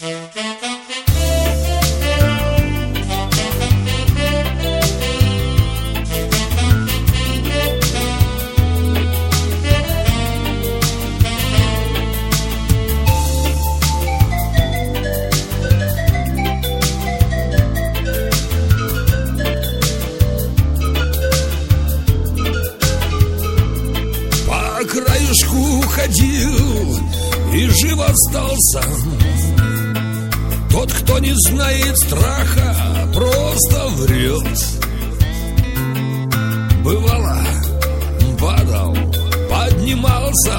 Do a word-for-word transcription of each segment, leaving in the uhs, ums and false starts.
Краешку ходил и жив остался. Тот, кто не знает страха, просто врет. Бывало, падал, поднимался.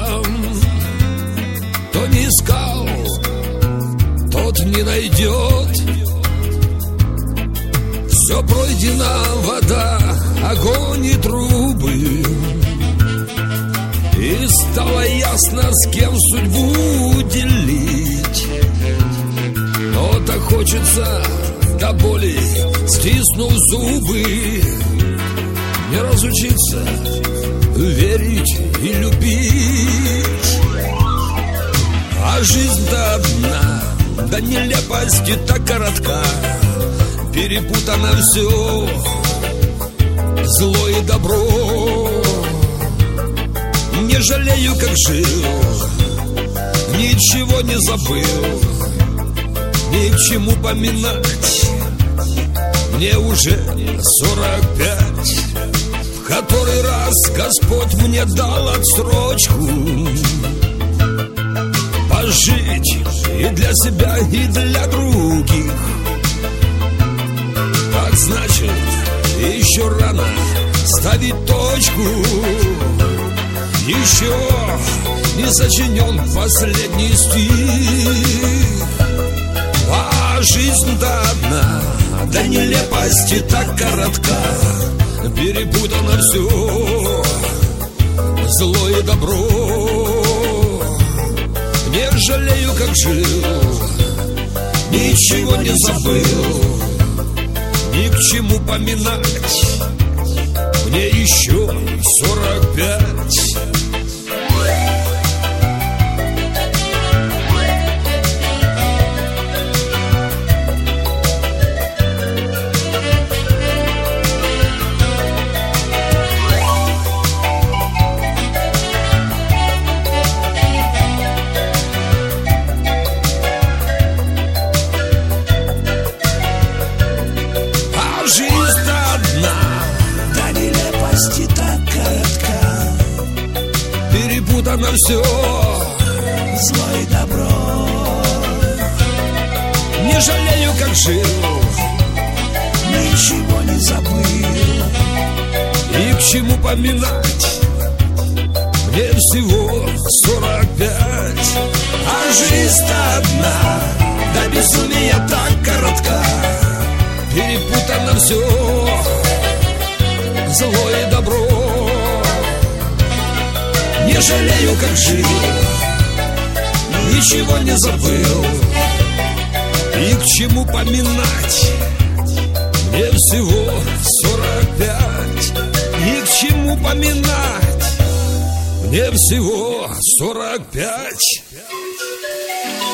Кто не искал, тот не найдет. Все пройдено, вода, огонь и трубы. И стало ясно, с кем судьбу делить. Но-то хочется до боли, стиснув зубы, не разучиться верить и любить. А жизнь-то одна, да нелепости так коротка. Перепутано все, зло и добро. Не жалею, как жил, ничего не забыл, ни к чему поминать. Мне уже сорок пять, в который раз Господь мне дал отсрочку. Пожить и для себя, и для других. Так значит, еще рано ставить точку. Еще не сочинен последний стих. А жизнь-то одна, да нелепости так коротка. Перепутано все, зло и добро. Не жалею, как жил, ничего не забыл, ни к чему поминать. Мне еще сорок пять. Перепутано все, зло и добро. Не жалею, как жил, ничего не забыл, и к чему поминать. Мне всего сорок пять. А жизнь-то одна, да безумие так коротка. Перепутано все, зло и добро. Не жалею, как жил, ничего не забыл, и к чему поминать. Мне всего сорок пять, и к чему поминать. Мне всего сорок пять.